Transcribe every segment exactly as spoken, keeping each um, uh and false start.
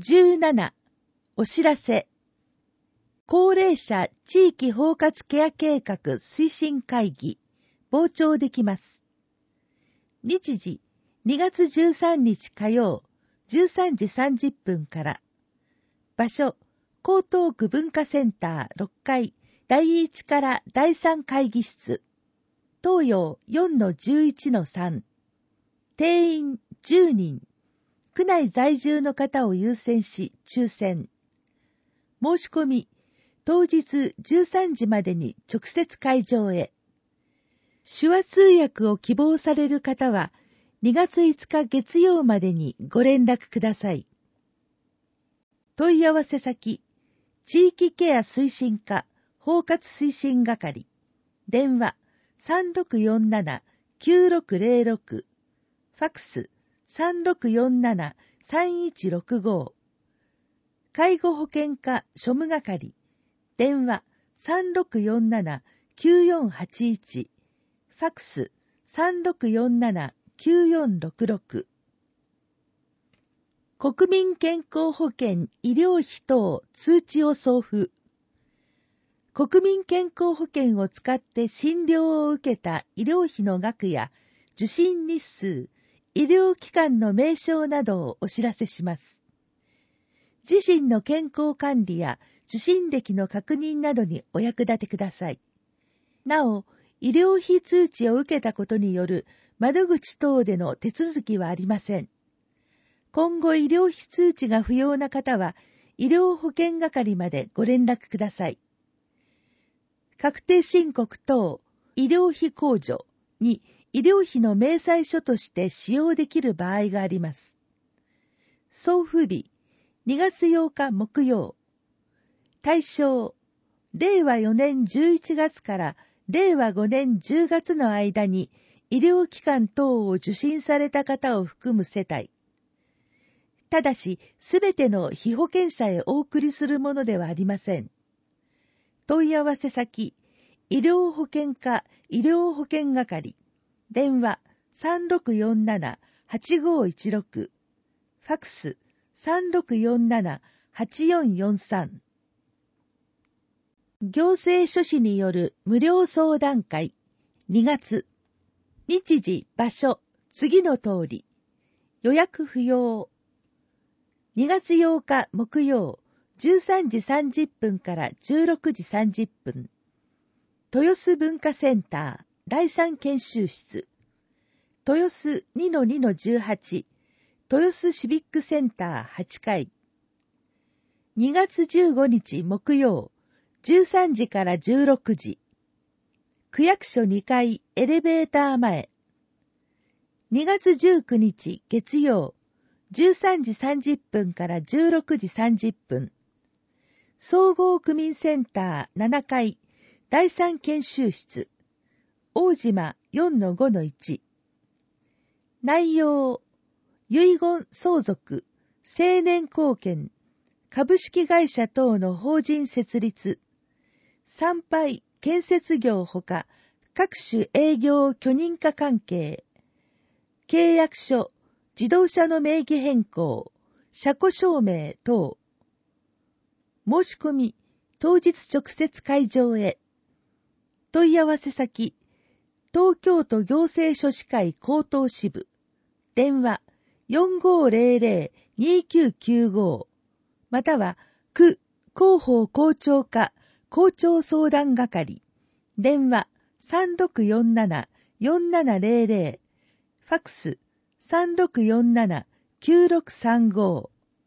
じゅうなな、お知らせ。高齢者地域包括ケア計画推進会議、傍聴できます。日時、にがつじゅうさんにち火曜、じゅうさんじさんじゅっぷんから。場所、江東区文化センターろっかい、だいいちからだいさん会議室。東洋 よんのじゅういちのさん。定員じゅうにん。区内在住の方を優先し抽選。申し込み、当日じゅうさんじまでに直接会場へ。手話通訳を希望される方は、にがついつか月曜までにご連絡ください。問い合わせ先、地域ケア推進課包括推進係。電話 さんろくよんななきゅうろくゼロろく。ファックス さんろくよんななさんいちろくご。介護保険課庶務係。電話 さんろくよんななきゅうよんはちいち。ファックス さんろくよんななきゅうよんろくろく。国民健康保険医療費等通知を送付。国民健康保険を使って診療を受けた医療費の額や受診日数、医療機関の名称などをお知らせします。自身の健康管理や受診歴の確認などにお役立てください。なお、医療費通知を受けたことによる窓口等での手続きはありません。今後医療費通知が不要な方は、医療保険係までご連絡ください。確定申告等、医療費控除に医療費の明細書として使用できる場合があります。送付日、にがつようか木曜。対象、れいわよねんじゅういちがつかられいわごねんじゅうがつの間に医療機関等を受診された方を含む世帯。ただし、すべての被保険者へお送りするものではありません。問い合わせ先、医療保険課医療保険係。電話 さんろくよんななはちごいちろく。ファックス さんろくよんななはちよんよんさん。行政書士による無料相談会にがつ。日時、場所、次の通り。予約不要。にがつようか木曜、じゅうさんじさんじゅっぷんからじゅうろくじさんじゅっぷん。豊洲文化センターだいさん研修室。豊洲 にのにのじゅうはち。豊洲シビックセンターはちかい。にがつじゅうごにち木曜、じゅうさんじからじゅうろくじ。区役所にかいエレベーター前。にがつじゅうくにち月曜、じゅうさんじさんじゅっぷんからじゅうろくじさんじゅっぷん。総合区民センターななかいだいさん研修室。大島 よんのごのいち。内容、遺言相続、成年後見、株式会社等の法人設立、参拝、建設業ほか、各種営業許認可関係、契約書、自動車の名義変更、車庫証明等。申し込み、当日直接会場へ。問い合わせ先、東京都行政書士会江東支部。電話 よんごーぜろぜろにきゅうきゅうご。または、区広報校長課校長相談係。電話 さんろくよんななよんななぜろぜろ。ファックス さんろくよんななきゅうろくさんご。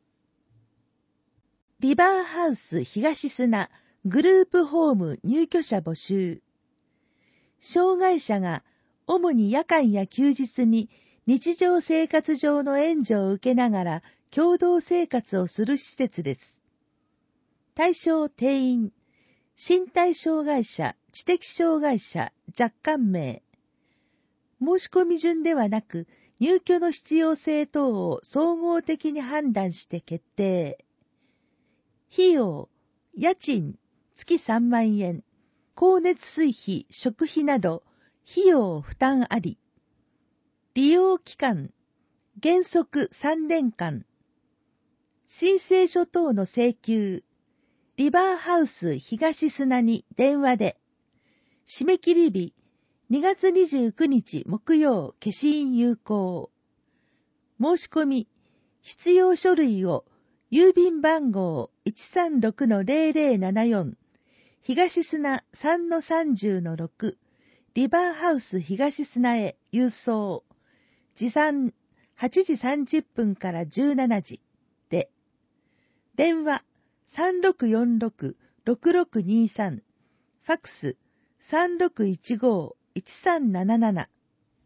リバーハウス東砂グループホーム入居者募集。障害者が主に夜間や休日に日常生活上の援助を受けながら共同生活をする施設です。対象定員、身体障害者、知的障害者、若干名。申し込み順ではなく、入居の必要性等を総合的に判断して決定。費用、家賃、月さんまんえん、光熱水費、食費など、費用負担あり。利用期間、原則さんねんかん。 申請書等の請求、リバーハウス東砂に電話で、締め切り日、にがつにじゅうくにち木曜消印有効。申し込み、必要書類を郵便番号 いちさんろくのぜろぜろななよん 東砂 さんのさんじゅうのろく リバーハウス東砂へ郵送。持参はちじさんじゅっぷんからじゅうしちじで。電話 さんろくよんろくろくろくにさん ファックス さんろくいちごいちさんなななな。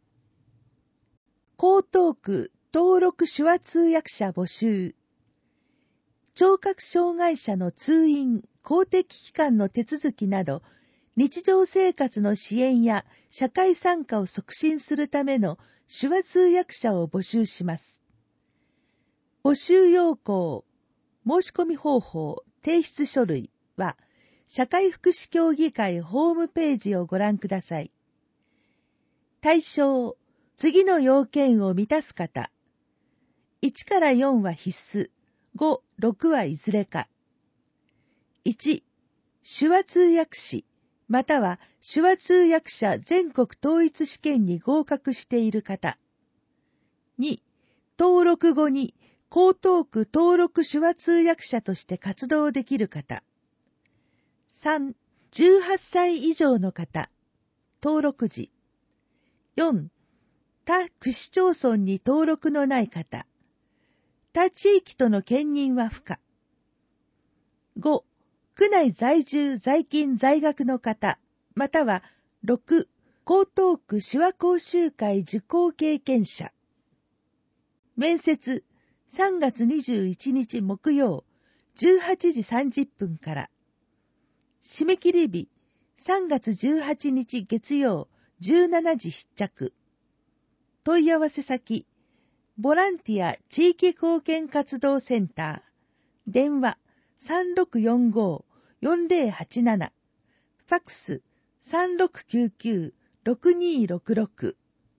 江東区登録手話通訳者募集。聴覚障害者の通院、公的機関の手続きなど、日常生活の支援や社会参加を促進するための手話通訳者を募集します。募集要項、申し込み方法、提出書類は、社会福祉協議会ホームページをご覧ください。対象、次の要件を満たす方。いちからよんは必須、ご、ろくはいずれか。いち、手話通訳士、または手話通訳者全国統一試験に合格している方。に、登録後に江東区登録手話通訳者として活動できる方。さん、じゅうはっさい以上の方。登録時。よん、他区市町村に登録のない方。他地域との兼任は不可。ご、区内在住在勤在学の方、またはろく、江東区手話講習会受講経験者。面接、さんがつにじゅういちにち木曜、じゅうはちじさんじゅっぷんから。締め切り日、さんがつじゅうはちにち月曜、じゅうしちじ必着。問い合わせ先、ボランティア地域貢献活動センター。電話 さんろくよんごよんぜろはちなな。ファックス さんろくきゅうきゅうろくにろくろく。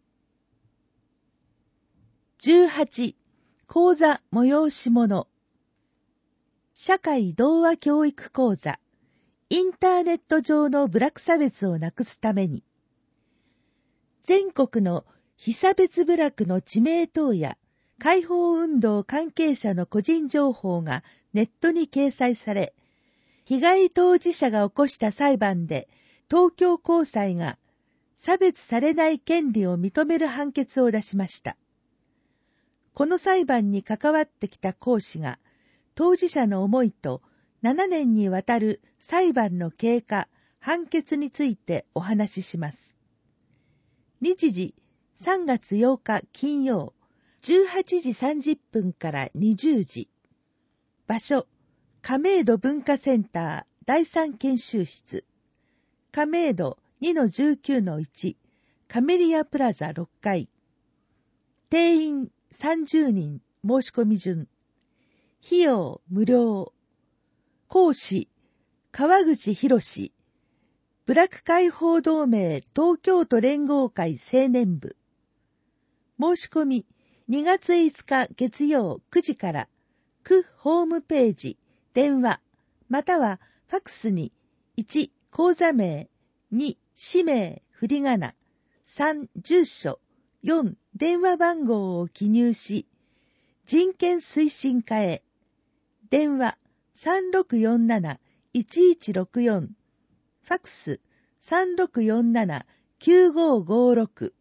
じゅうはち、講座催し物。社会同和教育講座。インターネット上の部落差別をなくすために。全国の非差別部落の地名等や解放運動関係者の個人情報がネットに掲載され、被害当事者が起こした裁判で東京高裁が差別されない権利を認める判決を出しました。この裁判に関わってきた講師が当事者の思いとななねんにわたる裁判の経過、判決についてお話しします。日時さんがつようか金曜、じゅうはちじさんじゅっぷんからにじゅうじ。場所、亀戸文化センターだいさん研修室。亀戸 にのじゅうきゅうのいち、カメリアプラザろっかい。定員さんじゅうにん、申し込み順。費用無料。講師、川口博士。部落解放同盟東京都連合会青年部。申し込み、にがついつか月曜くじから、区ホームページ、電話、またはファックスに、いち、講座名、に、氏名、振り仮名、さん、住所、よん、電話番号を記入し、人権推進課へ、電話さんろくよんなな いちいちろくよん、ファックスさんろくよんなな きゅうごごろく。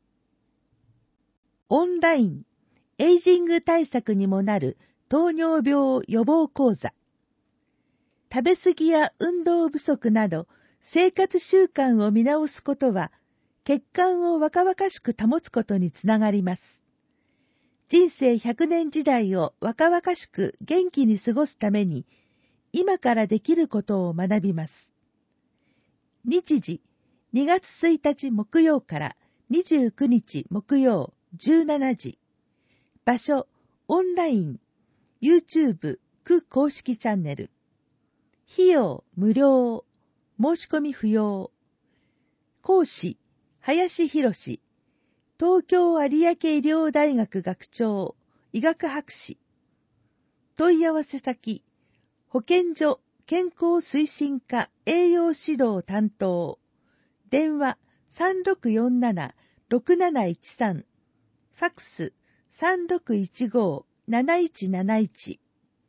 オンライン、エイジング対策にもなる糖尿病予防講座。食べ過ぎや運動不足など生活習慣を見直すことは血管を若々しく保つことにつながります。人生ひゃくねん時代を若々しく元気に過ごすために今からできることを学びます。日時にがつついたち木曜からにじゅうくにち木曜じゅうしちじ。場所オンライン YouTube 区公式チャンネル。費用無料。申し込み不要。講師林博士。東京有明医療大学学長医学博士。 問い合わせ先、保健所健康推進課栄養指導担当、電話 さんろくよんななろくなないちさん、ファックス さんろくいちごなないちなないち。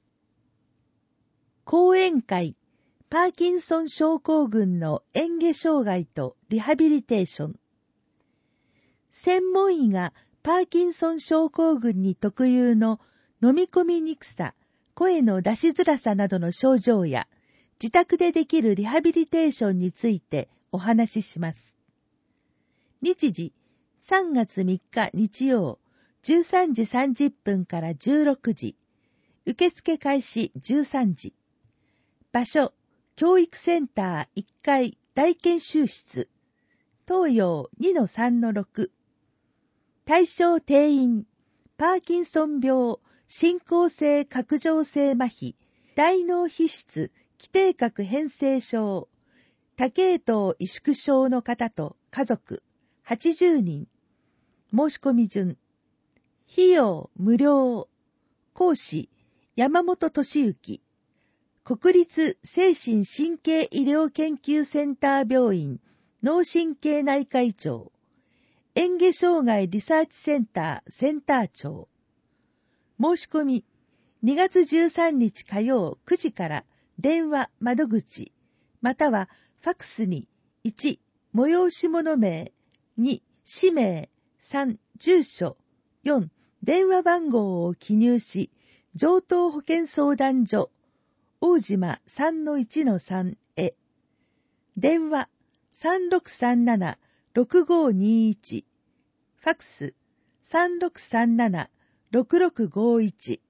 講演会、パーキンソン症候群の嚥下障害とリハビリテーション。専門医がパーキンソン症候群に特有の飲み込みにくさ、声の出しづらさなどの症状や、自宅でできるリハビリテーションについてお話しします。日時、さんがつみっか日曜、じゅうさんじさんじゅっぷんからじゅうろくじ、受付開始じゅうさんじ。場所、教育センターいっかい大研修室、東洋 にのさんのろく。対象定員、パーキンソン病、進行性核上性麻痺、大脳皮質、基底核変性症、多系統萎縮症の方と家族はちじゅうにん。申し込み順。費用無料。講師山本俊之。国立精神神経医療研究センター病院脳神経内科医長。嚥下障害リサーチセンターセンター長。申し込みにがつじゅうさんにち火曜くじから電話窓口またはファックスにいち催し物名、に氏名、さん住所、よん電話番号を記入し、上東保健相談所大島 さんのいちのさん へ。電話さんろくさんななろくごにいち、ファックスさんろくさんななろくろくごいち。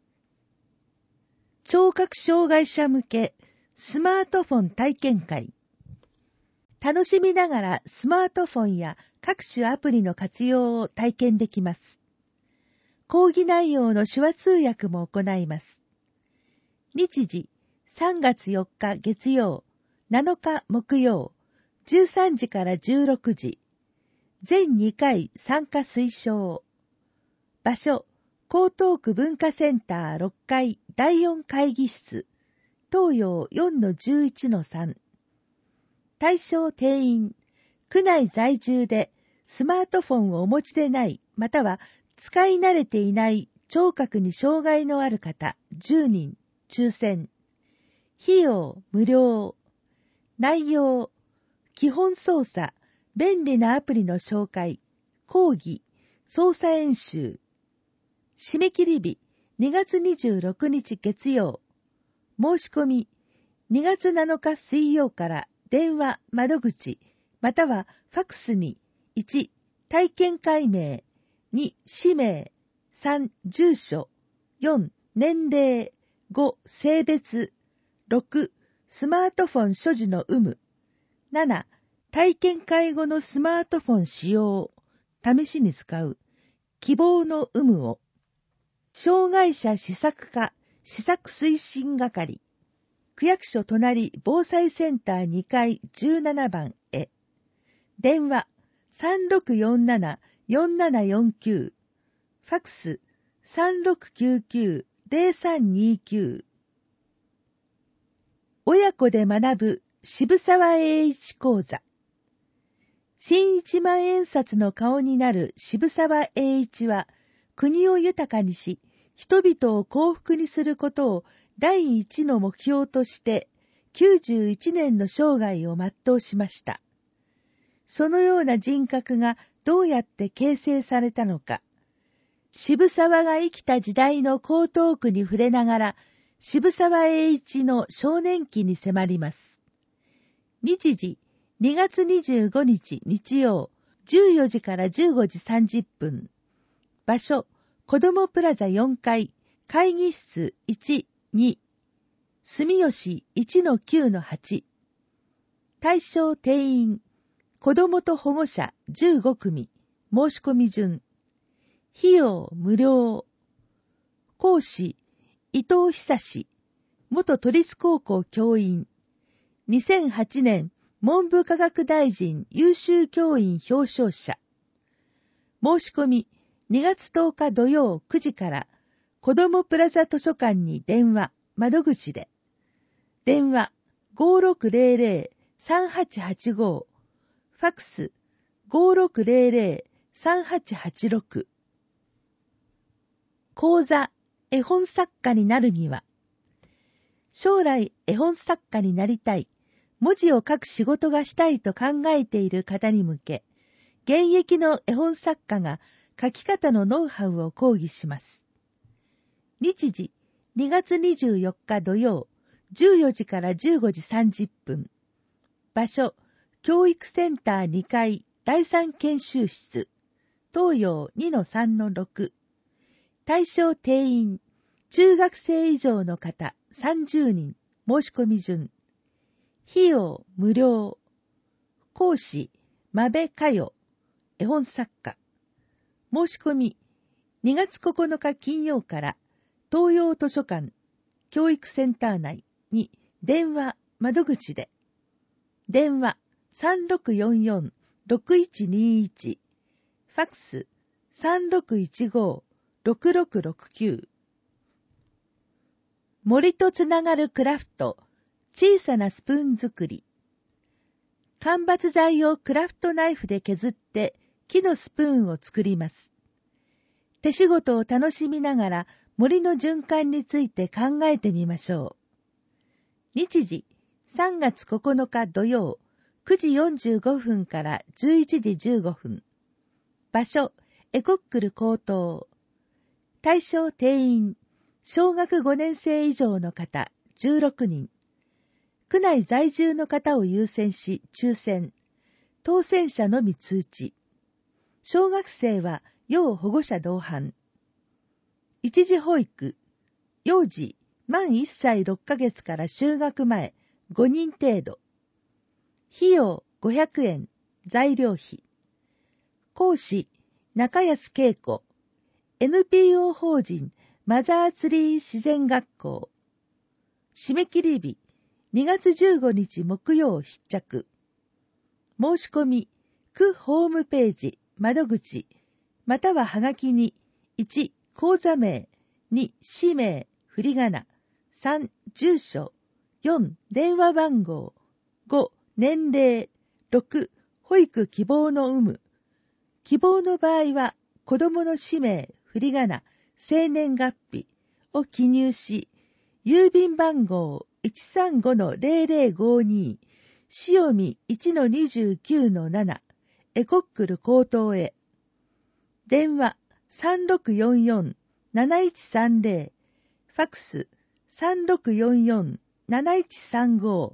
聴覚障害者向けスマートフォン体験会。楽しみながらスマートフォンや各種アプリの活用を体験できます。講義内容の手話通訳も行います。日時さんがつよっか月曜、なのか木曜、じゅうさんじからじゅうろくじ。全にかい参加推奨。場所、江東区文化センターろっかいだいよん会議室、東洋 よんのじゅういちのさん。対象定員、区内在住でスマートフォンをお持ちでない、または使い慣れていない聴覚に障害のある方じゅうにん、抽選。費用無料。内容、基本操作、便利なアプリの紹介、講義、操作演習。締め切り日、にがつにじゅうろくにち月曜。申し込み、にがつなのか水曜から電話窓口、またはファックスにいち体験会名、に氏名、さん住所、よん年齢、ご性別、ろくスマートフォン所持の有無、なな体験会後のスマートフォン使用、試しに使う、希望の有無を。障害者施策課、施策推進係。区役所隣防災センターにかいじゅうななばんへ。電話さんろくよんななよんななよんきゅう。ファックスさんろくきゅうきゅうぜろさんにきゅう。親子で学ぶ渋沢栄一講座。新一万円札の顔になる渋沢栄一は、国を豊かにし、人々を幸福にすることを第一の目標として、きゅうじゅういちねんの生涯を全うしました。そのような人格がどうやって形成されたのか、渋沢が生きた時代の江東区に触れながら、渋沢栄一の少年期に迫ります。日時、にがつにじゅうごにち日曜、じゅうよじからじゅうごじさんじゅっぷん。場所、子どもプラザよんかい、会議室いち、に、住吉 いちのきゅうのはち。対象定員、子どもと保護者じゅうごくみ、申し込み順。費用無料。講師、伊藤久志、元都立高校教員。にせんはちねん文部科学大臣優秀教員表彰者。申し込みにがつとおか土曜くじから子どもプラザ図書館に電話、窓口で。電話 ごーろくぜろぜろさんはちはちご、ファックス ごーろくぜろぜろさんはちはちろく。講座、絵本作家になるには。将来絵本作家になりたい、文字を書く仕事がしたいと考えている方に向け、現役の絵本作家が書き方のノウハウを講義します。日時、にがつにじゅうよっか土曜、じゅうよじからじゅうごじさんじゅっぷん。場所、教育センターにかいだいさん研修室。東洋 にのさんのろく。対象定員、中学生以上の方さんじゅうにん、申し込み順。費用無料。講師、間部佳代、絵本作家。申し込み、にがつここのか金曜から東洋図書館、教育センター内に電話、窓口で。電話 さんろくよんよんろくいちにいち、ファックス さんろくいちごろくろくろくきゅう。森とつながるクラフト、小さなスプーン作り。間伐材をクラフトナイフで削って木のスプーンを作ります。手仕事を楽しみながら森の循環について考えてみましょう。日時、さんがつここのか土曜、くじよんじゅうごふんからじゅういちじじゅうごふん。場所、エコックル高等。対象定員、小学ごねん生以上の方じゅうろくにん。区内在住の方を優先し抽選。当選者のみ通知。小学生は要保護者同伴。一時保育。幼児、満いっさいろっかげつから就学前ごにん程度。費用ごひゃくえん、材料費。講師、中安恵子。エヌピーオー 法人マザーツリー自然学校。締め切り日、にがつじゅうごにち木曜必着。申し込み、区ホームページ、窓口、またははがきに、いち、講座名、に、氏名、振り仮名、さん、住所、よん、電話番号、ご、年齢、ろく、保育希望の有無。希望の場合は、子供の氏名、振り仮名、生年月日を記入し、郵便番号 いちさんごのぜろぜろごに、塩見 いちのにじゅうきゅうのなな、エコックル高等へ。電話 さんろくよんよんなないちさんぜろ、ファックス さんろくよんよんなないちさんご。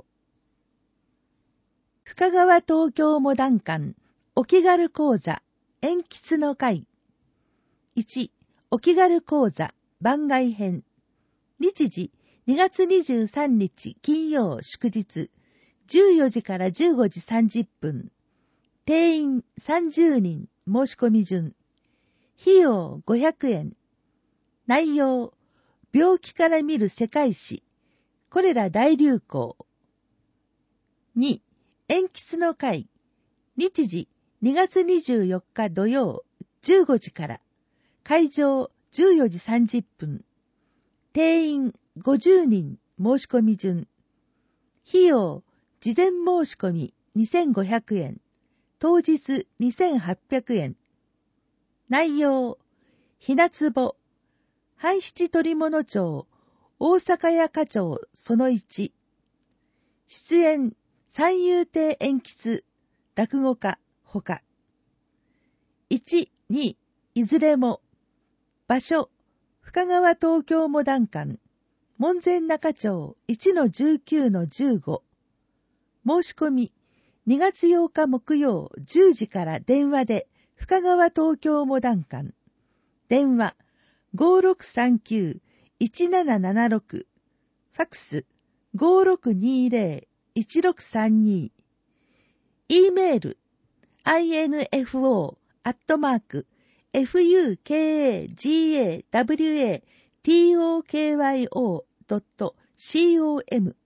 深川東京モダン館お気軽講座鉛筆の会。いち、お気軽講座番外編。日時、にがつにじゅうさんにち金曜祝日、じゅうよじからじゅうごじさんじゅっぷん。定員さんじゅうにん、申し込み順。費用ごひゃくえん。内容、病気から見る世界史、コレラ大流行。に、鉛筆の会。日時、にがつにじゅうよっか土曜、じゅうごじから。会場じゅうよじさんじゅっぷん。定員ごじゅうにん、申し込み順。費用、事前申し込みにせんごひゃくえん。当日にせんはっぴゃくえん。内容、ひなつぼ、半七鳥物町、大阪屋課長そのいち。出演、三遊亭鉛筆、落語家、ほか。いち、に、いずれも。場所、深川東京モダン館、門前仲町 いちのじゅうきゅうのじゅうご。申し込み、にがつようか木曜じゅうじから電話で深川東京モダン館。電話 ごーろくさんきゅういちななななろく。ファックス ごーろくにぜろいちろくさんに。E メール アイエヌエフオー アットマーク エフユーケーエージーエーダブリューエーティーオーケーワイオードットコム。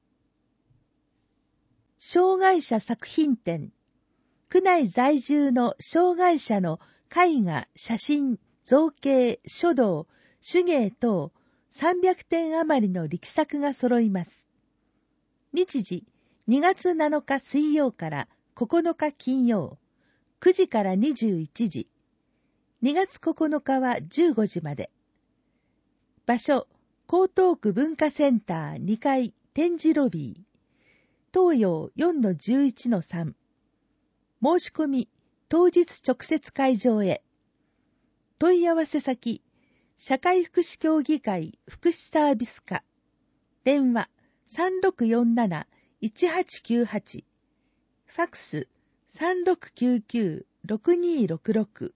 障害者作品展。区内在住の障害者の絵画、写真、造形、書道、 手芸等さんびゃくてん余りの力作が揃います。日時にがつなのか水曜からここのか金曜、くじからにじゅういちじ、にがつここのかはじゅうごじまで。場所、江東区文化センターにかい展示ロビー、東洋 よんのじゅういちのさん。申し込み、当日直接会場へ。問い合わせ先、社会福祉協議会福祉サービス課。電話 さんろくよんなないちはちきゅうはち。ファックス さんろくきゅうきゅうろくにろくろく。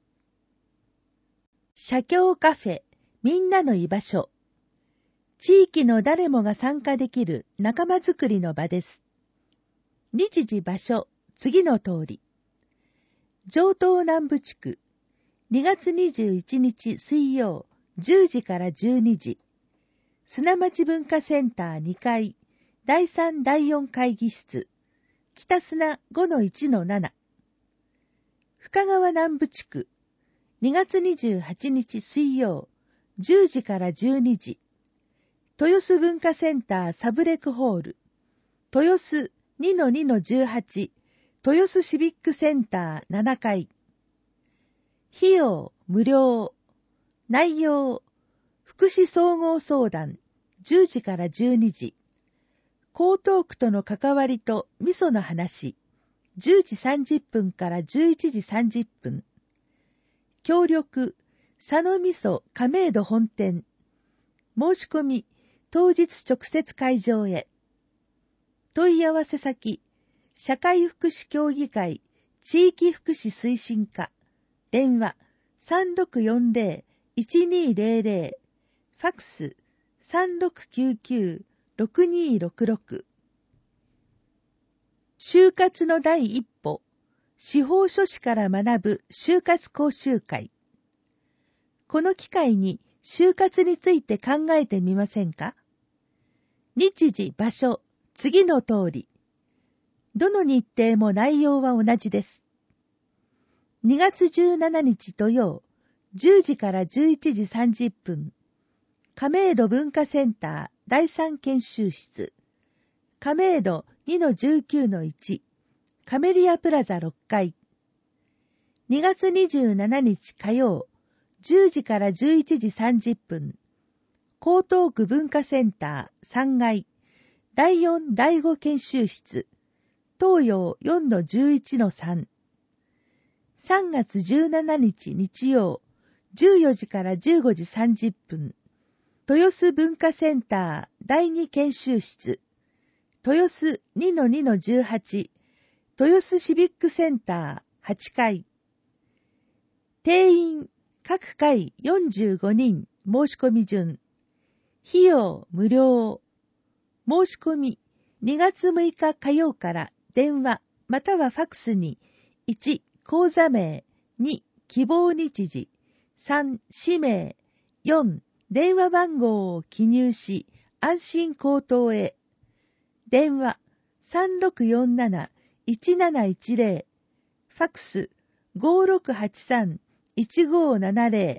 社協カフェ、みんなの居場所。地域の誰もが参加できる仲間づくりの場です。日時場所、次の通り。城東南部地区、にがつにじゅういちにち水曜じゅうじからじゅうにじ。砂町文化センターにかいだいさんだいよん会議室、北砂 ごのいちのなな。深川南部地区、にがつにじゅうはちにち水曜じゅうじからじゅうにじ。豊洲文化センターサブレクホール、豊洲 にのにのじゅうはち、豊洲シビックセンターななかい。費用無料。内容、福祉総合相談じゅうじからじゅうにじ。江東区との関わりと味噌の話じゅうじさんじゅっぷんからじゅういちじさんじゅっぷん。協力、佐野味噌亀戸本店。申し込み、当日直接会場へ。問い合わせ先、社会福祉協議会地域福祉推進課。電話 さんろくよんぜろいちにぜろぜろ。ファックス さんろくきゅうきゅうろくにろくろく。就活の第一歩、司法書士から学ぶ就活講習会。この機会に就活について考えてみませんか？日時、場所、次の通り。どの日程も内容は同じです。にがつじゅうしちにち土曜、じゅうじからじゅういちじさんじゅっぷん。亀戸文化センターだいさん研修室。亀戸 にのじゅうきゅうのいち。カメリアプラザろっかい。にがつにじゅうしちにち火曜、じゅうじからじゅういちじさんじゅっぷん。江東区文化センターさんがい。だいよんだいご研修室。東洋 よんのじゅういちのさん。さんがつじゅうしちにち日曜、じゅうよじからじゅうごじさんじゅっぷん。豊洲文化センターだいに研修室。豊洲 にのにのじゅうはち。豊洲シビックセンターはちかい。定員各回よんじゅうごにん申し込み順。費用無料。申し込みにがつむいか火曜から電話またはファックスにいち口座名、に希望日時、さん氏名、よん電話番号を記入し安心口頭へ。電話 さんろくよんなないちなないちぜろ。ファックス ごろくはちさんいちごななぜろ。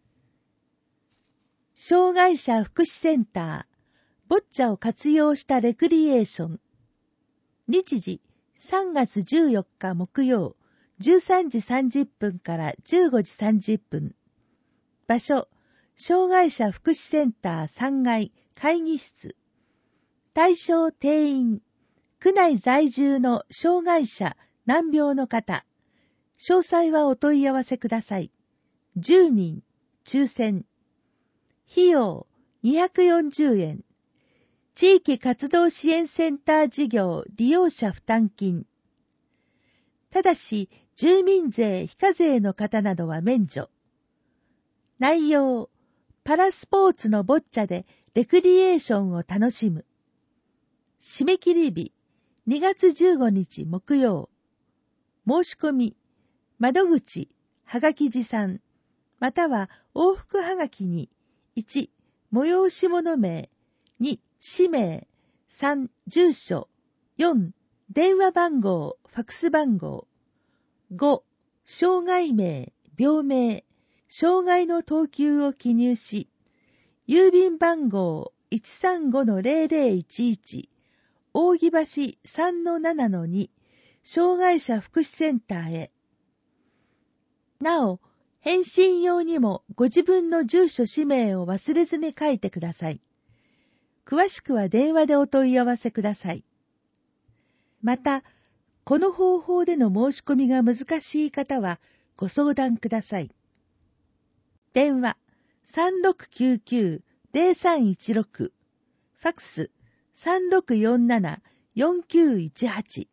障害者福祉センター、ボッチャを活用したレクリエーション。日時、さんがつじゅうよっか木曜、じゅうさんじさんじゅっぷんからじゅうごじさんじゅっぷん。場所、障害者福祉センターさんがい会議室。対象定員、区内在住の障害者、難病の方。詳細はお問い合わせください。じゅうにん、抽選。費用にひゃくよんじゅうえん。地域活動支援センター事業利用者負担金。ただし、住民税非課税の方などは免除。内容、パラスポーツのボッチャでレクリエーションを楽しむ。締め切り日、にがつじゅうごにち木曜。申し込み、窓口、はがき持参、または往復はがきに、いち、催し物名、に、氏名、さん、住所、よん、電話番号、ファックス番号、ご、障害名、病名、 障害の等級を記入し、郵便番号 いちさんごのゼロゼロいちいち 扇橋 さんのななのに 障害者福祉センターへ。なお、返信用にもご自分の住所氏名を忘れずに書いてください。詳しくは電話でお問い合わせください。また、この方法での申し込みが難しい方はご相談ください。電話 さんろくきゅうきゅうゼロさんいちろく、ファックス さんろくよんななよんきゅういちはち。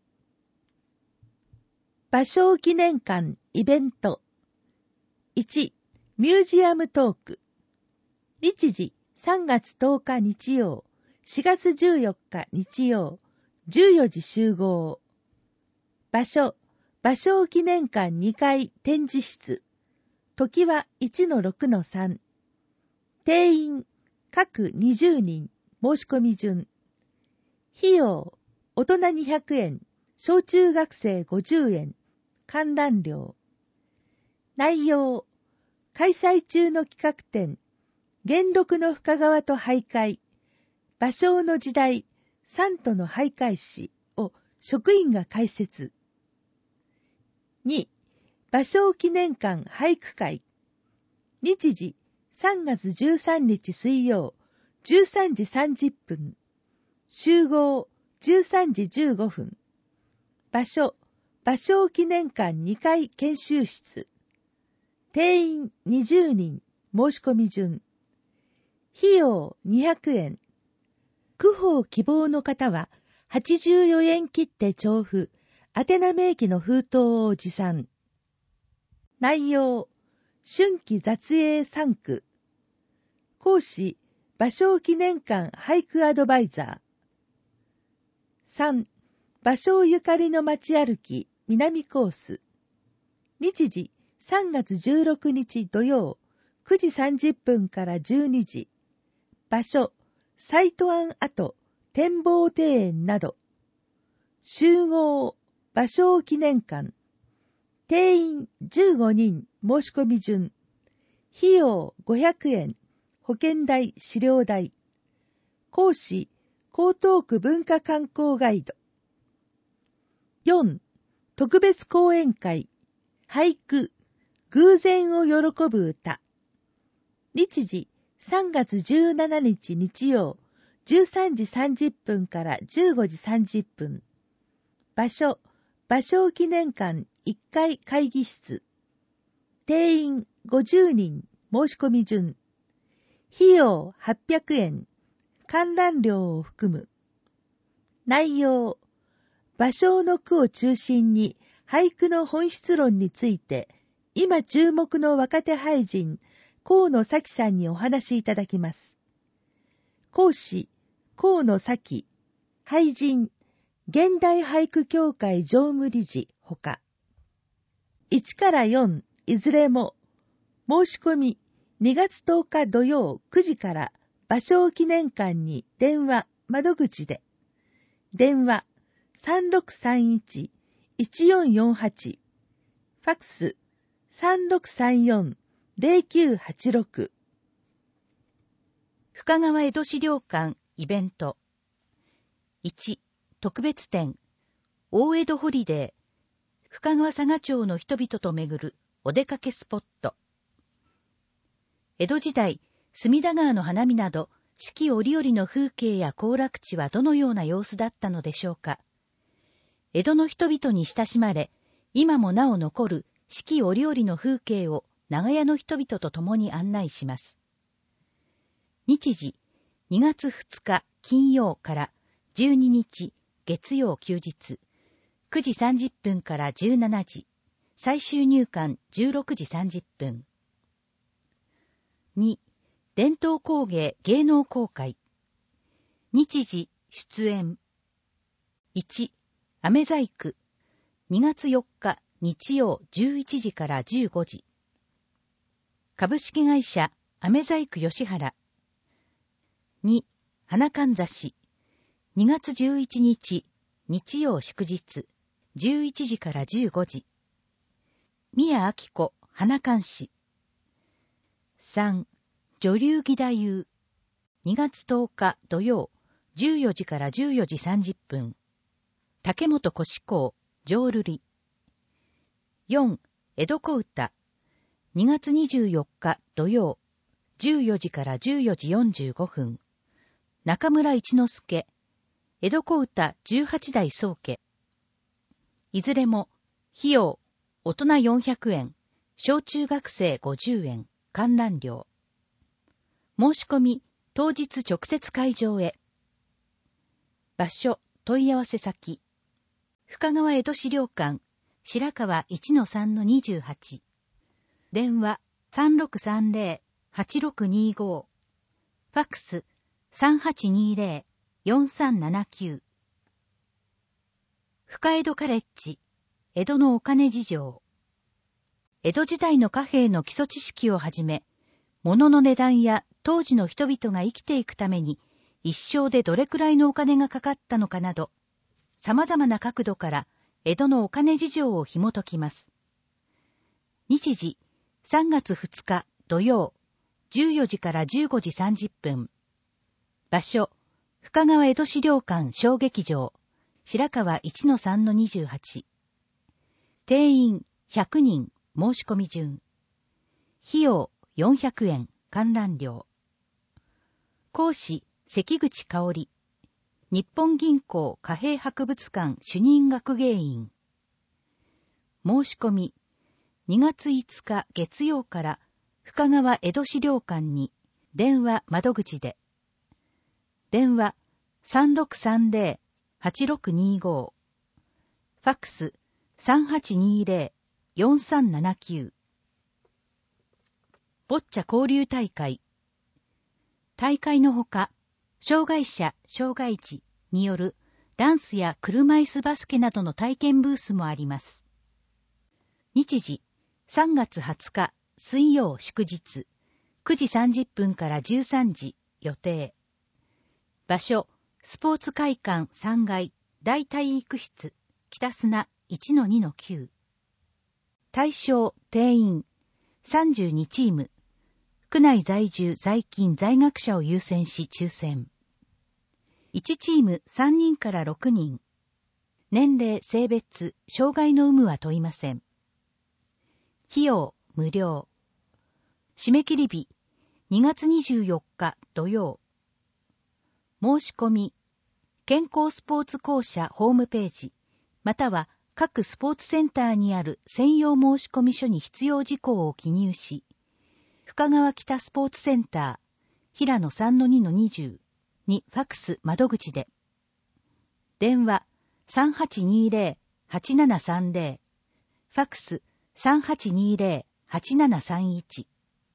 芭蕉記念館イベント。いち. ミュージアムトーク。日時さんがつとおか日曜、しがつじゅうよっか日曜、じゅうよじ集合。場所、芭蕉記念館にかい展示室。時はいちのろくのさん。定員、各にじゅうにん、申し込み順。費用、大人にひゃくえん、小中学生ごじゅうえん、観覧料。内容、開催中の企画展、元禄の深川と俳諧、芭蕉の時代、三都の俳諧詩を職員が解説。に. 芭蕉記念館俳句会。日時さんがつじゅうさんにち水曜、じゅうさんじさんじゅっぷん。集合じゅうさんじじゅうごふん。場所、芭蕉記念館にかい研修室。定員にじゅうにん、申し込み順。費用にひゃくえん。区報希望の方ははちじゅうよえん切手調布、宛名明記の封筒を持参。内容、春季雑詠さんく。講師、芭蕉記念館俳句アドバイザー。さん. 芭蕉ゆかりの街歩き南コース。日時さんがつじゅうろくにち土曜、くじさんじゅっぷんからじゅうにじ。場所、サイトアン跡、展望庭園など。集合、芭蕉記念館。定員じゅうごにん、申し込み順。費用ごひゃくえん、保険代、資料代。講師、江東区文化観光ガイド。よん. 特別講演会、俳句、偶然を喜ぶ歌。日時さんがつじゅうしちにち日曜、じゅうさんじさんじゅっぷんからじゅうごじさんじゅっぷん。場所、芭蕉記念館いっかい会議室。定員ごじゅうにん、申し込み順。費用はっぴゃくえん、観覧料を含む。内容、芭蕉の句を中心に俳句の本質論について、今注目の若手俳人、河野咲さんにお話しいただきます。講師、河野咲、俳人、現代俳句協会常務理事ほか。いちからよん、いずれも、申し込みにがつとおか土曜くじから芭蕉記念館に電話、窓口で。電話 さんろくさんいちいちよんよんはち、ファックス さんろくさんよんゼロきゅうはちろく。 深川江戸資料館イベント。いち. 特別展大江戸ホリデー深川佐賀町の人々と巡るお出かけスポット。江戸時代、隅田川の花見など四季折々の風景や行楽地はどのような様子だったのでしょうか。江戸の人々に親しまれ、今もなお残る四季折々の風景を長屋の人々と共に案内します。日時、にがつふつか金曜からじゅうににち月曜休日、くじさんじゅっぷんからじゅうしちじ、最終入館じゅうろくじさんじゅっぷん。に. 伝統工芸芸能公開。日時、出演。いち. 飴細工。にがつよっか日曜じゅういちじからじゅうごじ。株式会社飴細工吉原。に. 花かんざし。にがつじゅういちにち日曜祝日じゅういちじからじゅうごじ。宮明子花かんし。 さん、女流義太夫。にがつとおか土曜、じゅうよじからじゅうよじさんじゅっぷん。竹本越公、浄瑠璃。よん、江戸小歌。にがつにじゅうよっか土曜、じゅうよじからじゅうよじよんじゅうごふん。中村一之助。江戸小歌じゅうはちだい宗家。いずれも、費用、大人よんひゃくえん、小中学生ごじゅうえん、観覧料。申し込み、当日直接会場へ。場所、問い合わせ先。深川江戸資料館、白川 いちのさんのにじゅうはち。電話 さんろくさんぜろ はちろくにご。ファックス さんはちにぜろ よんさんななきゅう。深江戸カレッジ、江戸のお金事情。江戸時代の貨幣の基礎知識をはじめ、物の値段や当時の人々が生きていくために一生でどれくらいのお金がかかったのかなど、様々な角度から江戸のお金事情を紐解きます。日時、さんがつふつか土曜、じゅうよじからじゅうごじさんじゅっぷん。場所、深川江戸資料館小劇場、白川 いちのさんのにじゅうはち。定員ひゃくにん、申し込み順。費用よんひゃくえん、観覧料。講師、関口香織。日本銀行貨幣博物館主任学芸員。申し込み、にがついつか月曜から深川江戸資料館に電話窓口で。電話 さんろくさんぜろ はちろくにご。ファックス さんはちにぜろ よんさんななきゅう。ボッチャ交流大会。大会のほか、障害者、障害児によるダンスや車椅子バスケなどの体験ブースもあります。日時、さんがつはつか水曜祝日、くじさんじゅっぷんからじゅうさんじ予定。場所、スポーツ会館さんがい大体育室、北砂 いちのにのきゅう。対象、定員、さんじゅうにチーム。区内在住在勤在学者を優先し抽選。いちチームさんにんからろくにん。年齢、性別、障害の有無は問いません。費用、無料。締め切り日、にがつにじゅうよっか土曜。申し込み、健康スポーツ公社ホームページ、または各スポーツセンターにある専用申し込み書に必要事項を記入し、深川北スポーツセンター、平野 さんのにのにじゅう にファックス窓口で。電話 さんはちにぜろ はちななさんぜろ、ファックス さんはちにぜろ はちななさんいち。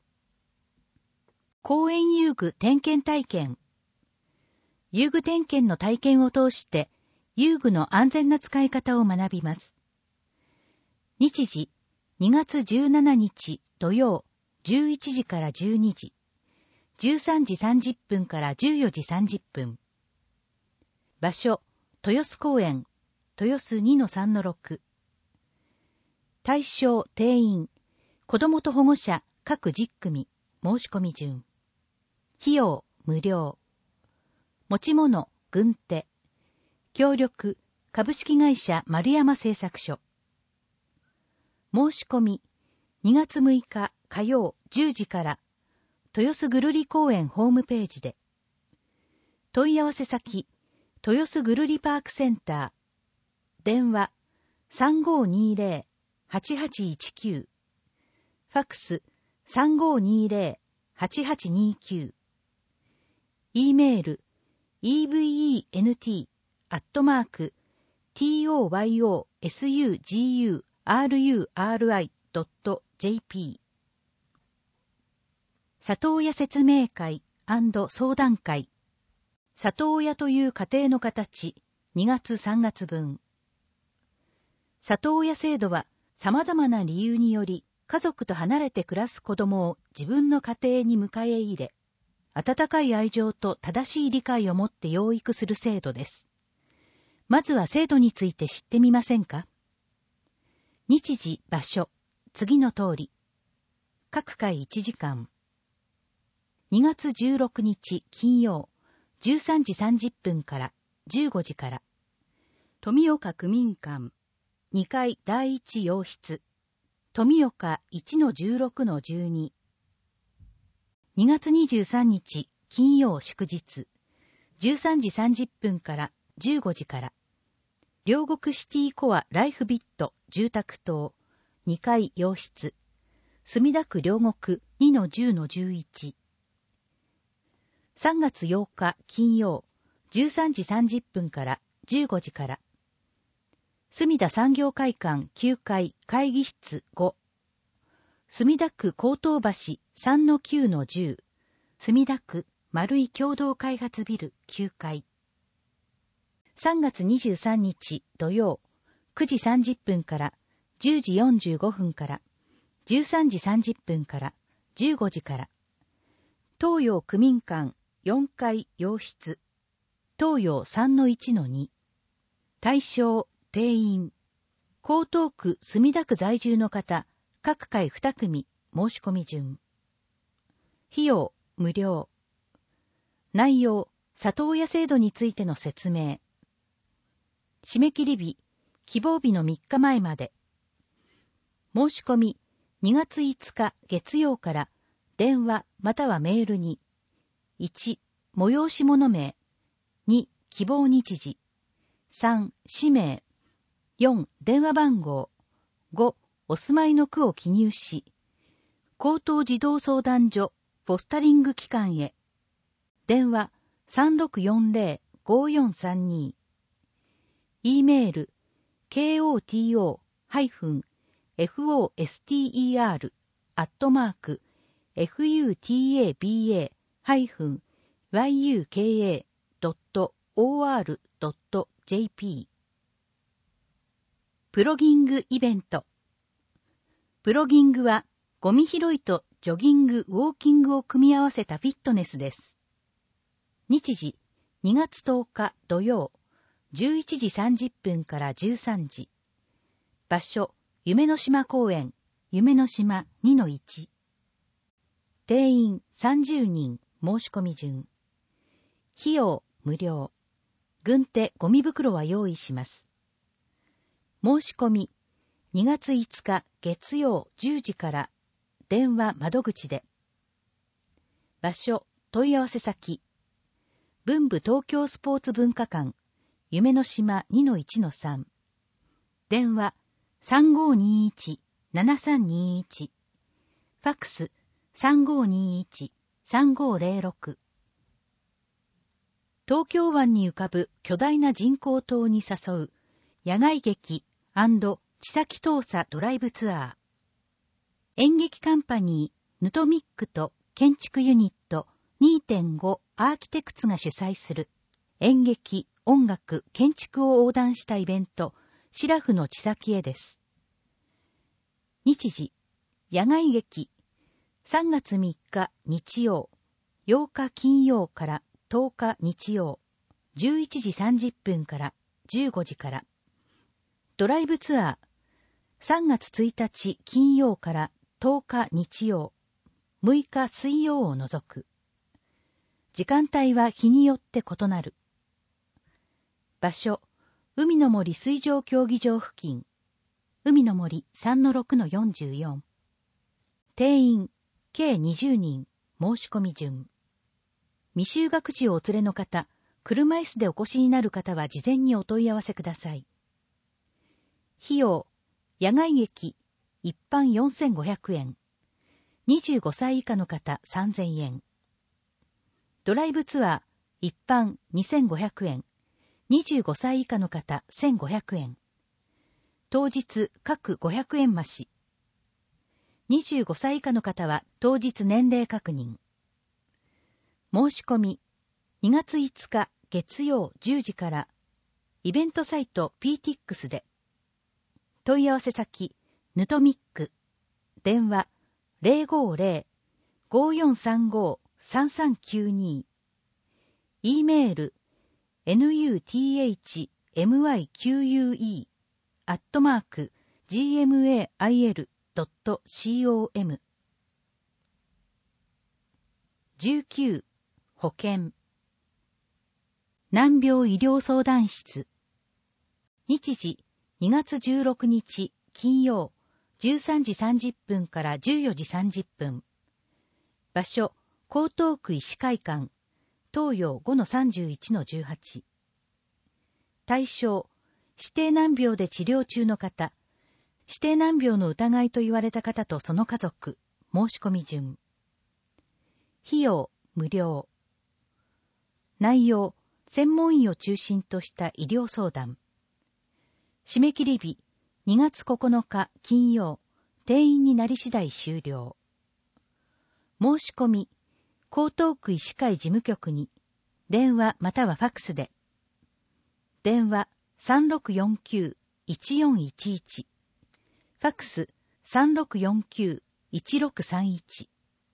公園遊具点検体験。遊具点検の体験を通して、遊具の安全な使い方を学びます。日時、にがつじゅうしちにち土曜、じゅういちじからじゅうにじ、じゅうさんじさんじゅっぷんからじゅうよじさんじゅっぷん。場所、豊洲公園、豊洲 にのさんのろく。対象、定員、子どもと保護者各じゅっくみ、申し込み順。費用、無料。持ち物、軍手。協力、株式会社丸山製作所。申し込み、にがつむいか火曜じゅうじから豊洲ぐるり公園ホームページで。問い合わせ先、豊洲ぐるりパークセンター。電話 さんごにぜろ はちはちいちきゅう。ファックス さんごにぜろ はちはちにきゅう。E メール イーブイイーエヌティー アットマーク トヨスグル ドット ジェーピー。里親説明会&相談会。里親という家庭の形、にがつさんがつぶん。里親制度は様々な理由により家族と離れて暮らす子供を自分の家庭に迎え入れ、温かい愛情と正しい理解を持って養育する制度です。まずは制度について知ってみませんか？日時、場所、次の通り。各回いちじかん。 にがつじゅうろくにち金曜、じゅうさんじさんじゅっぷんからじゅうごじから。富岡区民館、にかいだいいち洋室、富岡 いちのじゅうろくのじゅうに。にがつにじゅうさんにち金曜祝日、じゅうさんじさんじゅっぷんからじゅうごじから。両国シティコアライフビット住宅棟、にかい洋室、墨田区両国 にのじゅうのじゅういち。さんがつようか金曜、じゅうさんじさんじゅっぷんからじゅうごじから。墨田産業会館きゅうかい会議室ご。墨田区高等橋 さんのきゅうのじゅう。墨田区丸井共同開発ビルきゅうかい。さんがつにじゅうさんにち土曜、くじさんじゅっぷんからじゅうじよんじゅうごふんから、じゅうさんじさんじゅっぷんからじゅうごじから。東洋区民館よんかい洋室、東洋 さんのいちのに。対象、定員。江東区墨田区在住の方、各回にくみ、申し込み順。費用、無料。内容、里親制度についての説明。締め切り日、希望日のみっかまえまで。申し込み、にがついつか月曜から電話またはメールに、いち、催し物名、に、希望日時、さん、氏名、よん、電話番号、ご、お住まいの区を記入し、高等児童相談所フォスタリング機関へ。電話 さんろくよんぜろ ごよんさんに。E メール ケーオーティーオー フォスター アットマーク フユーティーエービーエー ワイユーケーエー ドット オーアール ドット ジェーピー。プロギングイベント。プロギングはゴミ拾いとジョギング・ウォーキングを組み合わせたフィットネスです。日時にがつとおか土曜、じゅういちじさんじゅっぷんからじゅうさんじ。場所、夢の島公園、夢の島 にのいち。定員さんじゅうにん、申し込み順。費用無料。軍手ゴミ袋は用意します。申し込み、にがついつか月曜じゅうじから電話窓口で。場所、問い合わせ先。文部東京スポーツ文化館、夢の島 にのいちのさん。電話 さんごーにーいち ななさんにーいち。ファックス さんごーにーいち さんごーぜろろく。東京湾に浮かぶ巨大な人工島に誘う野外劇&地先調査ドライブツアー。演劇カンパニーヌトミックと建築ユニット にてんご アーキテクツが主催する演劇、音楽、建築を横断したイベント、シラフの地先へです。日時、野外劇、さんがつみっか日曜、ようか金曜からとおか日曜、じゅういちじさんじゅっぷんからじゅうごじから。ドライブツアー、さんがつついたち金曜からとおか日曜、むいか水曜を除く。時間帯は日によって異なる。場所、海の森水上競技場付近。海の森 さんのろくのよんじゅうよん。定員、計にじゅうにん、申し込み順。未就学児をお連れの方、車椅子でお越しになる方は事前にお問い合わせください。費用、野外劇、一般よんせんごひゃくえん。にじゅうごさい以下の方さんぜんえん。ドライブツアー、一般にせんごひゃくえん。にじゅうごさい以下の方せんごひゃくえん。当日各ごひゃくえん増し。にじゅうごさい以下の方は当日年齢確認。申し込み、にがついつか月曜じゅうじから、イベントサイト ピーティックス で。問い合わせ先、ヌトミック。電話 ゼロごーゼロ ごーよんさんご さんさんきゅうに。E メール、ヌトミク アットマーク ジーエムエーアイエル ドット コム。 じゅうきゅう、保健。難病医療相談室。日時、にがつじゅうろくにち、金曜、じゅうさんじさんじゅっぷんからじゅうよじさんじゅっぷん。場所、江東区医師会館、東洋 ごのさんじゅういちのじゅうはち。対象、指定難病で治療中の方、指定難病の疑いと言われた方とその家族、申し込み順。費用、無料。内容、専門医を中心とした医療相談。締め切り日、にがつここのか金曜、定員になり次第終了。申し込み、江東区医師会事務局に、電話またはファックスで。電話 さんろくよんきゅういちよんいちいち、ファックス さんろくよんきゅういちろくさんいち。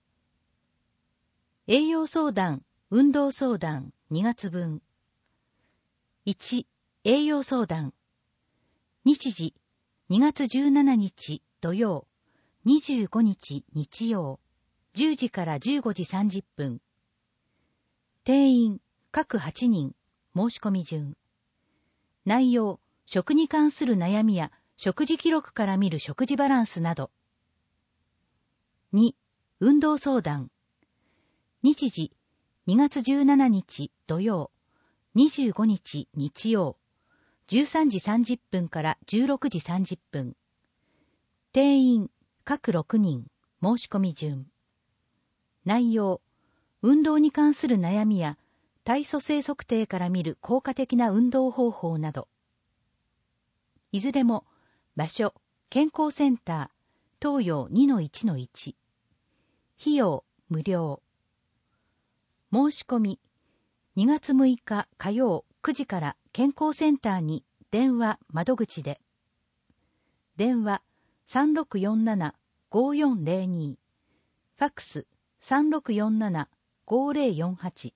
栄養相談、運動相談にがつぶん。いち、栄養相談。日時、にがつじゅうしちにち土曜、にじゅうごにち日曜、じゅうじからじゅうごじさんじゅっぷん。定員、各はちにん、申し込み順。内容、食に関する悩みや食事記録から見る食事バランスなど。に、運動相談。日時、にがつじゅうしちにち土曜、にじゅうごにち日曜、じゅうさんじさんじゅっぷんからじゅうろくじさんじゅっぷん。定員、各ろくにん、申し込み順。内容、運動に関する悩みや体組成測定から見る効果的な運動方法など。いずれも、場所、健康センター、東洋 にのいちのいち。費用、無料。申し込み、にがつむいか火曜くじから健康センターに電話窓口で。電話 さんろくよんななごよんぜろに、ファックス さんろくよんななごぜろよんはち。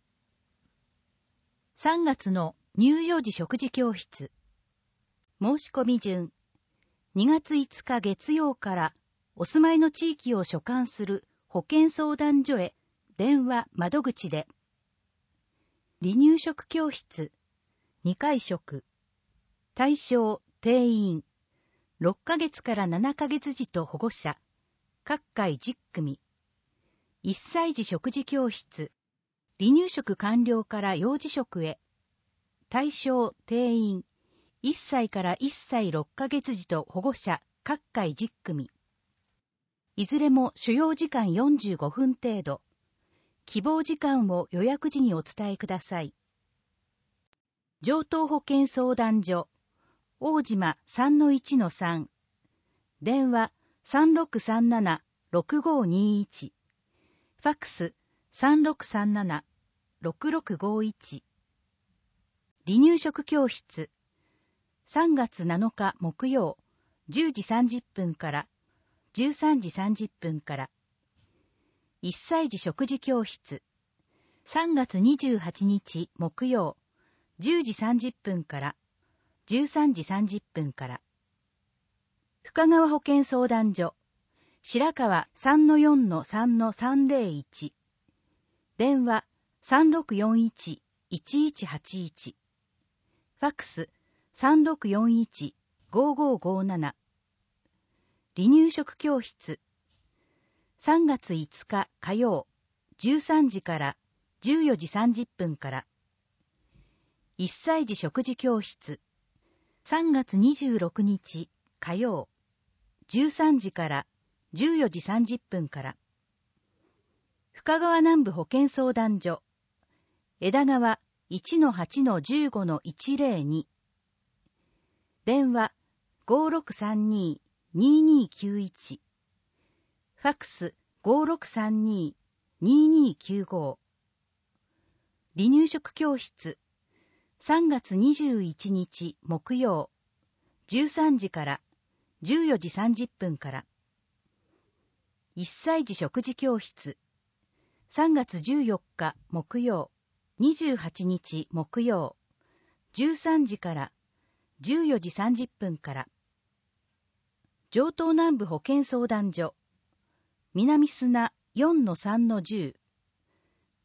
さんがつの乳幼児食事教室。申し込み順。にがついつか月曜からお住まいの地域を所管する保健相談所へ電話窓口で。離乳食教室、にかい食。対象、定員、ろっかげつからななかげつ児と保護者、各回じゅっくみ。いっさい児食事教室、離乳食完了から幼児食へ。対象、定員、いっさいからいっさいろっかげつ児と保護者、各回じゅっくみ。いずれも所要時間よんじゅうごふん程度。希望時間を予約時にお伝えください。上東保健相談所、大島 さんのいちのさん。電話 さんろくさんななろくごにいち。ファックス さんろくさんななろくろくごいち。離乳食教室、さんがつなのか木曜、じゅうじさんじゅっぷんからじゅうさんじさんじゅっぷんから。いっさい児食事教室、さんがつにじゅうはちにち木曜、じゅうじさんじゅっぷんからじゅうさんじさんじゅっぷんから。深川保健相談所、白川 さんのよんのさんのさんぜろいち。電話 さんろくよんいちいちいちはちいち。ファックス さんろくよんいちごごごなな。離乳食教室、さんがついつか火曜、じゅうさんじからじゅうよじさんじゅっぷんから。いっさい児食事教室、さんがつにじゅうろくにち火曜、じゅうさんじからじゅうよじさんじゅっぷんから。深川南部保健相談所、枝川 いちのはちのじゅうごのいちぜろに。電話 ごろくさんにににきゅういち。ファックス ごろくさんにににきゅうご。離乳食教室、さんがつにじゅういちにち木曜、じゅうさんじからじゅうよじさんじゅっぷんから。いっさい児食事教室、さんがつじゅうよっか木曜、にじゅうはちにち木曜、じゅうさんじからじゅうよじさんじゅっぷんから。上東南部保健相談所、南砂 よんのさんのじゅう。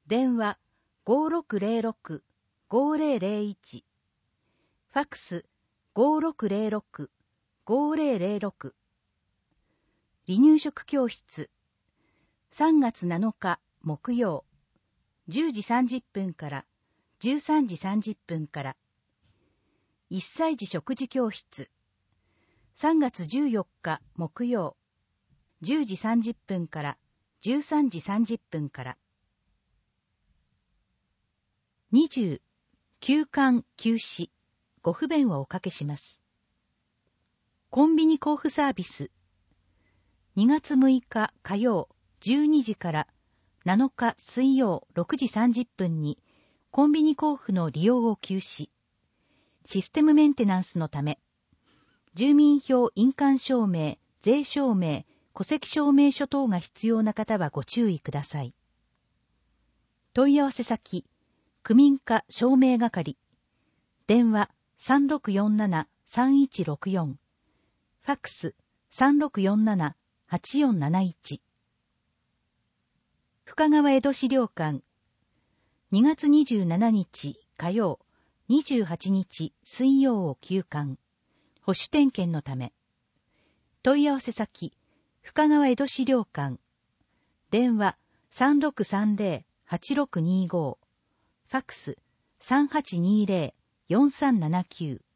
電話 ごーろくゼロろく ごーぜろぜろいち、ファックス ごーろくゼロろく ごーぜろぜろろく。離乳食教室、さんがつなのか木曜、じゅうじさんじゅっぷんからじゅうさんじさんじゅっぷんから。いっさい児食事教室、さんがつじゅうよっか木曜、じゅうじさんじゅっぷんからじゅうさんじさんじゅっぷんから。にじゅう、休館休止、ご不便をおかけします。コンビニ交付サービス、にがつむいか火曜じゅうにじからなのか水曜ろくじさんじゅっぷんにコンビニ交付の利用を休止。システムメンテナンスのため、住民票印鑑証明、税証明、戸籍証明書等が必要な方はご注意ください。問い合わせ先、区民課証明係、電話 さんろくよんななさんいちろくよん、ファックス さんろくよんななはちよんなないち。深川江戸資料館、にがつにじゅうしちにち火曜、にじゅうはちにち水曜を休館、保守点検のため。問い合わせ先、深川江戸資料館、電話 さんろくさんぜろはちろくにご、ファックス さんはちにぜろよんさんななきゅう。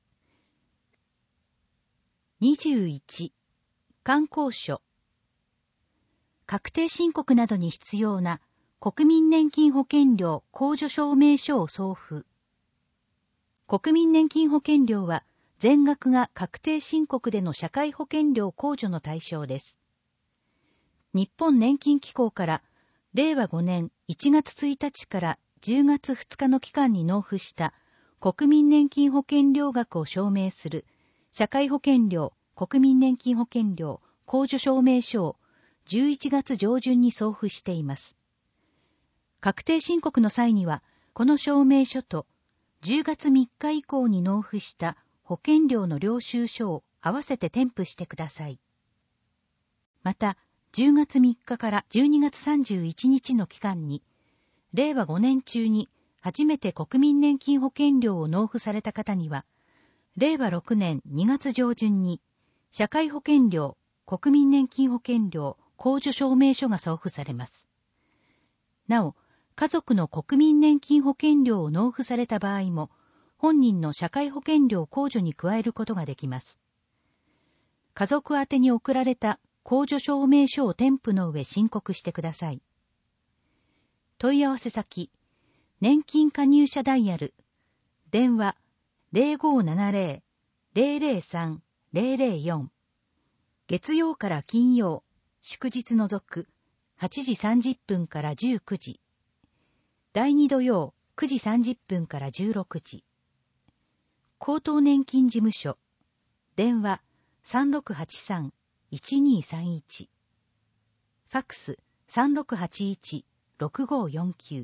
にじゅういち、観光所、確定申告などに必要な国民年金保険料控除証明書を送付。国民年金保険料は全額が確定申告での社会保険料控除の対象です。日本年金機構かられいわごねんいちがつついたちからじゅうがつふつかの期間に納付した国民年金保険料額を証明する社会保険料国民年金保険料控除証明書をじゅういちがつじょうじゅんに送付しています。確定申告の際にはこの証明書とじゅうがつみっか以降に納付した保険料の領収書を合わせて添付してください。また、じゅうがつみっかからじゅうにがつさんじゅういちにちの期間に、れいわごねん中に初めて国民年金保険料を納付された方には、れいわろくねんにがつじょうじゅんに社会保険料、国民年金保険料控除証明書が送付されます。なお、家族の国民年金保険料を納付された場合も、本人の社会保険料控除に加えることができます。家族宛てに送られた控除証明書を添付の上申告してください。問い合わせ先、年金加入者ダイヤル、電話 ぜろごななぜろ ぜろぜろさん ぜろぜろよん、月曜から金曜、祝日除くはちじさんじゅっぷんからじゅうくじ、だいに土曜くじさんじゅっぷんからじゅうろくじ。高等年金事務所、電話 さんろくはちさん いちにさんいち、ファックス さんろくはちいち ろくごよんきゅう。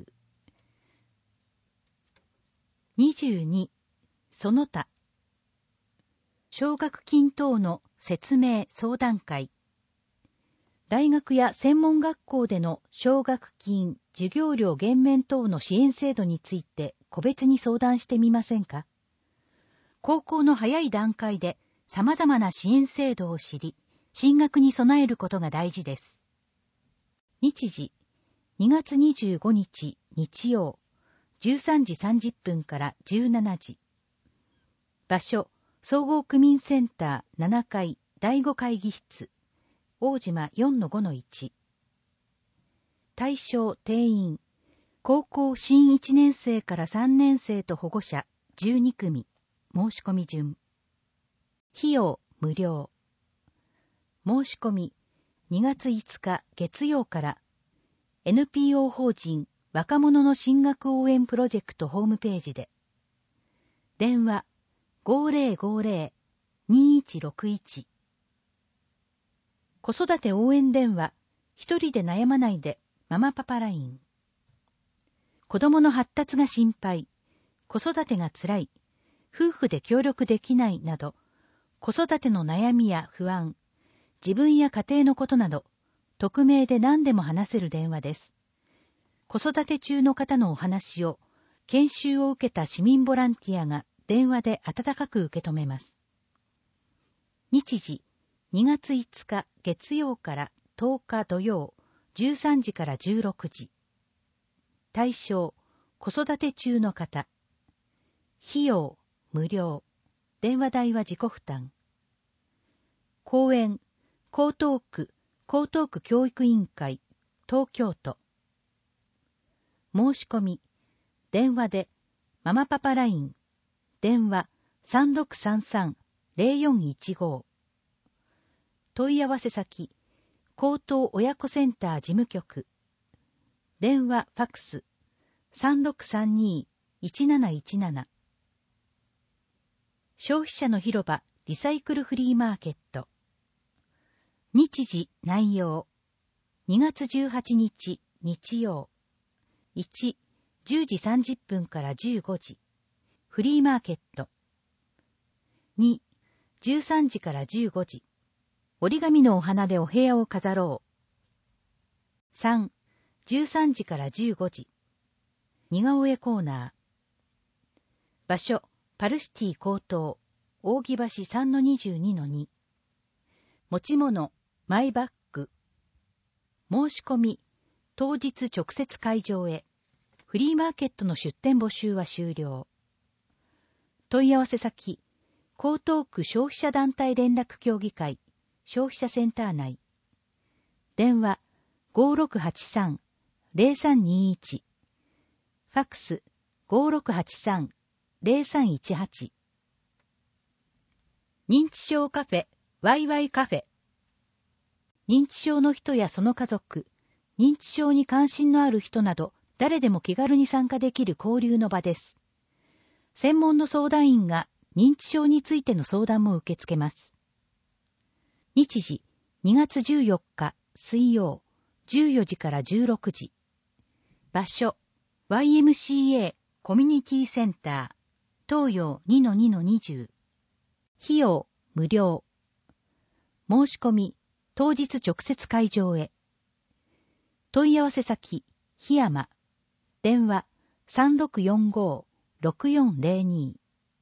にじゅうに、その他、奨学金等の説明相談会。大学や専門学校での奨学金、授業料減免等の支援制度について個別に相談してみませんか？高校の早い段階で様々な支援制度を知り、進学に備えることが大事です。日時、にがつにじゅうごにち日曜、じゅうさんじさんじゅっぷんからじゅうしちじ。場所、総合区民センターななかいだいご会議室。大島 よんのごのいち。対象定員、高校新いちねんせいからさんねんせいと保護者じゅうにくみ、申し込み順。費用無料。申し込みにがついつか月曜から エヌピーオー 法人若者の進学応援プロジェクトホームページで。電話 ごぜろごぜろ にいちろくいち。子育て応援電話、一人で悩まないで、ママパパライン。子供の発達が心配、子育てがつらい、夫婦で協力できないなど、子育ての悩みや不安、自分や家庭のことなど、匿名で何でも話せる電話です。 子育て中の方のお話を、研修を受けた市民ボランティアが電話で温かく受け止めます。日時、にがついつか月曜からとおか土曜、じゅうさんじからじゅうろくじ。対象、子育て中の方。費用、無料。電話代は自己負担。講演、江東区、江東区教育委員会、東京都。申し込み、電話で、ママパパライン、電話 さんろくさんさんゼロよんいちご。問い合わせ先、高等親子センター事務局。電話ファックス さんろくさんにいちなないちなな。消費者の広場リサイクルフリーマーケット。日時内容。にがつじゅうはちにち日曜。いち、じゅうじさんじゅっぷんからじゅうごじ。フリーマーケット。に、じゅうさんじからじゅうごじ。折り紙のお花でお部屋を飾ろう。さん、じゅうさんじからじゅうごじ。似顔絵コーナー。場所、パルシティ高等、扇橋 さんのにじゅうにのに。持ち物、マイバッグ。申し込み、当日直接会場へ。フリーマーケットの出店募集は終了。問い合わせ先、江東区消費者団体連絡協議会、消費者センター内。電話 ごろくはちさんゼロさんにいち。ファックス ごろくはちさんゼロさんいちはち。認知症カフェ、ワイワイカフェ。認知症の人やその家族、認知症に関心のある人など、誰でも気軽に参加できる交流の場です。専門の相談員が認知症についての相談も受け付けます。日時、にがつじゅうよっか水曜、じゅうよじからじゅうろくじ。場所、ワイエムシーエー コミュニティセンター、東洋 にのにのにじゅう。費用、無料。申し込み、当日直接会場へ。問い合わせ先、檜山。電話 さんろくよんごろくよんゼロに。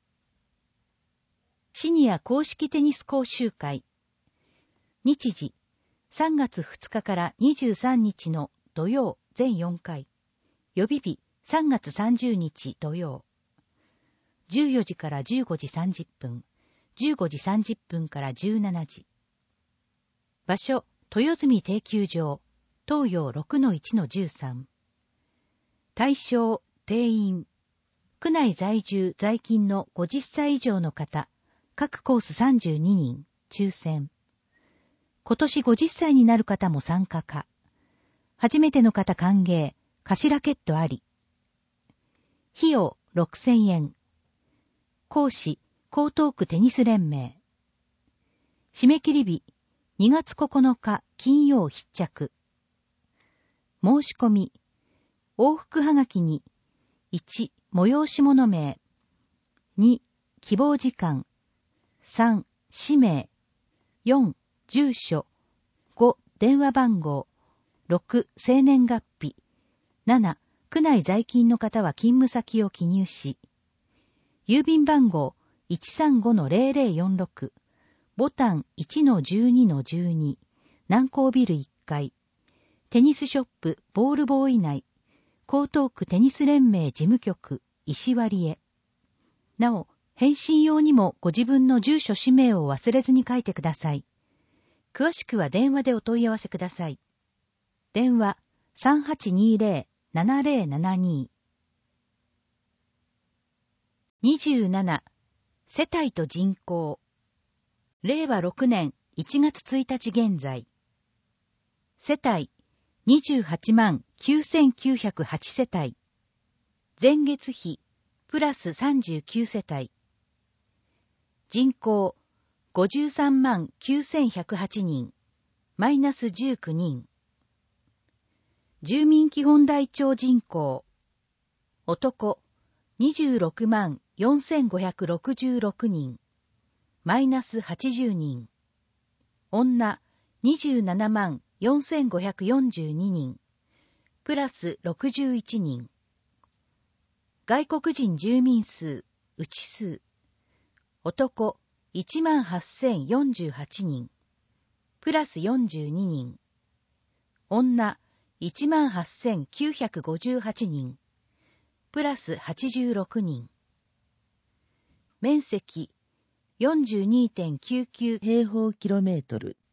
シニア公式テニス講習会。日時、さんがつふつかからにじゅうさんにちの土曜全よんかい。予備日さんがつさんじゅうにち土曜。じゅうよじからじゅうごじさんじゅっぷん、じゅうごじさんじゅっぷんからじゅうしちじ。場所、豊住定休場、東洋 ろくのいちのじゅうさん。対象、定員。区内在住在勤のごじゅっさい以上の方、各コースさんじゅうににん、抽選。今年ごじゅっさいになる方も参加か。初めての方歓迎、貸しラケットあり。費用ろくせんえん。講師、江東区テニス連盟。締め切り日、にがつここのか金曜必着。申し込み、往復はがきに、いち、催し物名、に、希望時間、さん、氏名、よん、住所、ご、電話番号、ろく、生年月日、なな、区内在勤の方は勤務先を記入し、郵便番号 いちさんごのゼロゼロよんろく、ボタン いちのじゅうにのじゅうに、南港ビルいっかい、テニスショップボールボーイ内、江東区テニス連盟事務局、石割へ。なお、返信用にもご自分の住所氏名を忘れずに書いてください。詳しくは電話でお問い合わせください。電話 さんはちにゼロ ななゼロななに。にじゅうなな、世帯と人口。れいわろくねんいちがつついたち現在。世帯にじゅうはちまんきゅうせんきゅうひゃくはち世帯。前月比プラスさんじゅうきゅう世帯。人口ごじゅうさんまんきゅうせんひゃくはちにん、マイナスじゅうきゅうにん。住民基本台帳人口。男にじゅうろくまんよんせんごひゃくろくじゅうろくにん、マイナスはちじゅうにん。女にじゅうななまんよんせんごひゃくよんじゅうににん、 プラスろくじゅういちにん。外国人住民数、内数。男いちまんはっせんよんじゅうはちにん。プラスよんじゅうににん。女いちまんはっせんきゅうひゃくごじゅうはちにん。プラスはちじゅうろくにん。面積 よんじゅうにてんきゅうきゅう平方キロメートル。